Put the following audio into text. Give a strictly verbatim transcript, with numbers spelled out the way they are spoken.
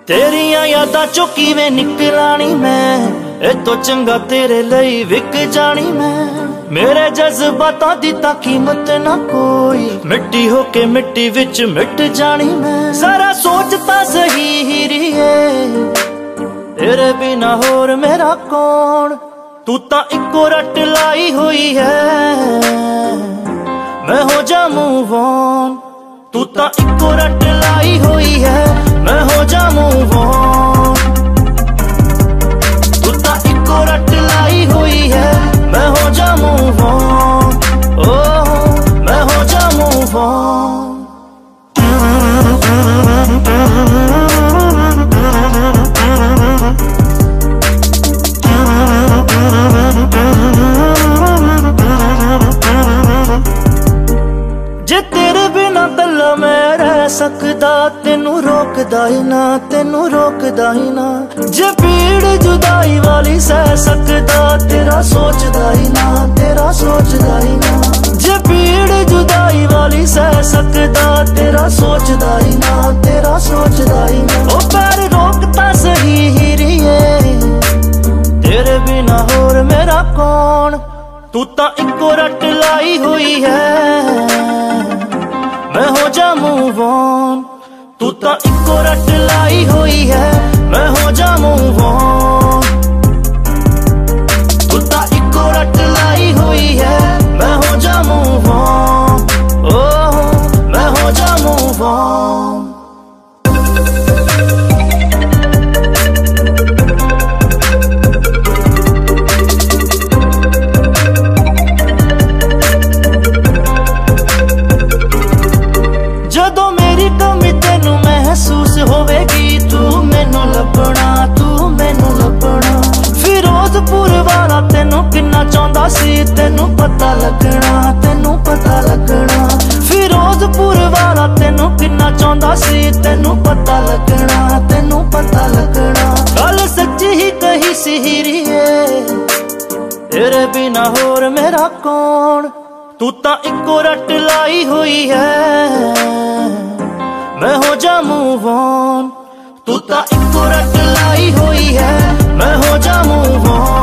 तेरिया यादां चों किवें निकलानी मैं, ए तो चंगा तेरे लई विक जानी मैं। मेरे जज्बातां दी तां कीमत ना कोई, मिट्टी होके मिट्टी विच मिट जानी मैं। जरा सोचता सही हीरिए, तेरे बिना होर मेरा कौन। तू तां इक्को रट लाई हुई है, मैं हो जा मूव ऑन। तू तां इक्को रट लाई हुई है, मैं हो जा मूव ऑन। तू तां इक्को रट लाई हुई है, मैं हो जा मूव ऑन। ओह मैं हो जा मूव ऑन। जे तेरे बिना तल्ला मैं रह सकदा, तेनू रोकदा ही ना, तेनू रोकदा ही ना। जे पीड़ जुदाई वाली सह सकदा, तेरा सोचदा ही ना, तेरा सोचदा ही ना। जे पीड़ जुदाई वाली सह सकदा, तेरा सोचदा ही ना, तेरा सोचदा ही ना। ओ पैर रोकता सही हीरिए, तेरे बिना होर मेरा कौन। तू तां इक्को रट लाई हुई है, मैं हो जा मूव ऑन। तू तां इक्को रट लाई हुई है, मैं हो जा मूव ऑन। तू तां इक्को रट लाई हुई है, मैं हो जा मूव ऑन। ओह मैं हो जा मूव ऑन। जदों मेरी कमी तेनू महसूस होवेगी, तू मैनू लभना, तू मैनू लभना। फिरोजपुर वाला तेनू किन्ना चाहुंदा सी, तेनू पता लगना, तेनू पता लगना। फिरोजपुर वाला तेनू किन्ना चाहुंदा सी, तेनू पता लगना, तेनू पता लगना। गल सच्ची ही कही सी हीरिए, तेरे बिना होर मेरा कौन। तू तां इक्को रट लाई हुई है, मैं हो जा मूव ऑन। तू तां इक्को रट लाई हुई है, मैं हो जा मूव ऑन।